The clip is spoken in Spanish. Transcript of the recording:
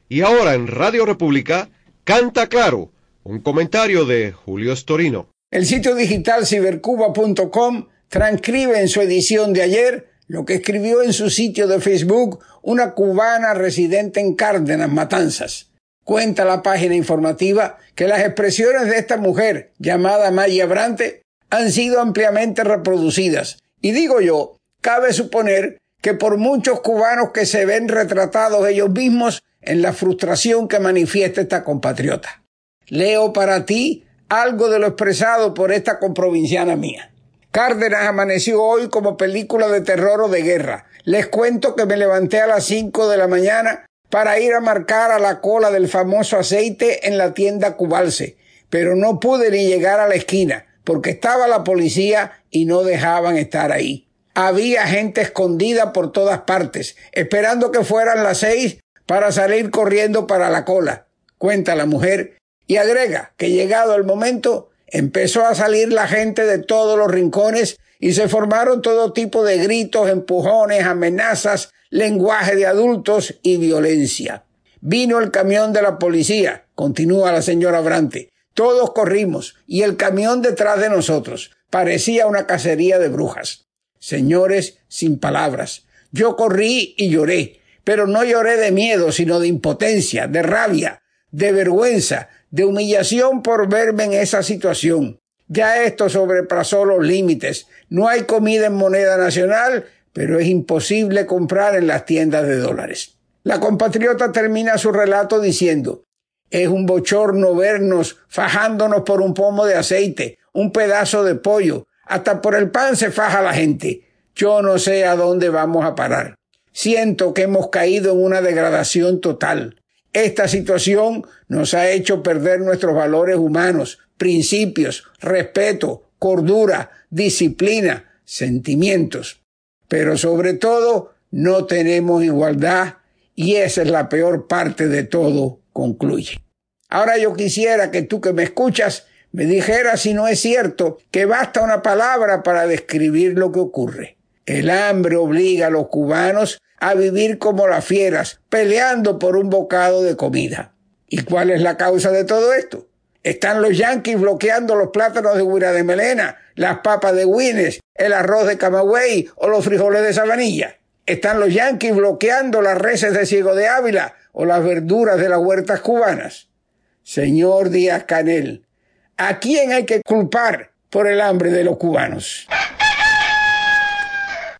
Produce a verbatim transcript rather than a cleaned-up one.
Y ahora en Radio República, Canta Claro, un comentario de Julio Storino. El sitio digital cibercuba punto com transcribe en su edición de ayer lo que escribió en su sitio de Facebook una cubana residente en Cárdenas, Matanzas. Cuenta la página informativa que las expresiones de esta mujer, llamada Maya Abrante, han sido ampliamente reproducidas. Y digo yo, cabe suponer que por muchos cubanos que se ven retratados ellos mismos en la frustración que manifiesta esta compatriota. Leo para ti algo de lo expresado por esta comprovinciana mía. Cárdenas amaneció hoy como película de terror o de guerra. Les cuento que me levanté a las cinco de la mañana para ir a marcar a la cola del famoso aceite en la tienda Cubalce, pero no pude ni llegar a la esquina porque estaba la policía y no dejaban estar ahí. Había gente escondida por todas partes, esperando que fueran las seis para salir corriendo para la cola, cuenta la mujer, y agrega que llegado el momento empezó a salir la gente de todos los rincones y se formaron todo tipo de gritos, empujones, amenazas, lenguaje de adultos y violencia. Vino el camión de la policía, continúa la señora Abrante. Todos corrimos y el camión detrás de nosotros. Parecía una cacería de brujas. Señores, sin palabras. Yo corrí y lloré, pero no lloré de miedo, sino de impotencia, de rabia, de vergüenza, de humillación por verme en esa situación. Ya esto sobrepasó los límites. No hay comida en moneda nacional, pero es imposible comprar en las tiendas de dólares. La compatriota termina su relato diciendo: es un bochorno vernos fajándonos por un pomo de aceite, un pedazo de pollo. Hasta por el pan se faja la gente. Yo no sé a dónde vamos a parar. Siento que hemos caído en una degradación total. Esta situación nos ha hecho perder nuestros valores humanos, principios, respeto, cordura, disciplina, sentimientos. Pero sobre todo, no tenemos igualdad y esa es la peor parte de todo, concluye. Ahora yo quisiera que tú que me escuchas me dijeras si no es cierto que basta una palabra para describir lo que ocurre. El hambre obliga a los cubanos a vivir como las fieras, peleando por un bocado de comida. ¿Y cuál es la causa de todo esto? ¿Están los yanquis bloqueando los plátanos de Huira de Melena, las papas de Güines, el arroz de Camagüey o los frijoles de Sabanilla? ¿Están los yanquis bloqueando las reses de Ciego de Ávila o las verduras de las huertas cubanas? Señor Díaz-Canel, ¿a quién hay que culpar por el hambre de los cubanos?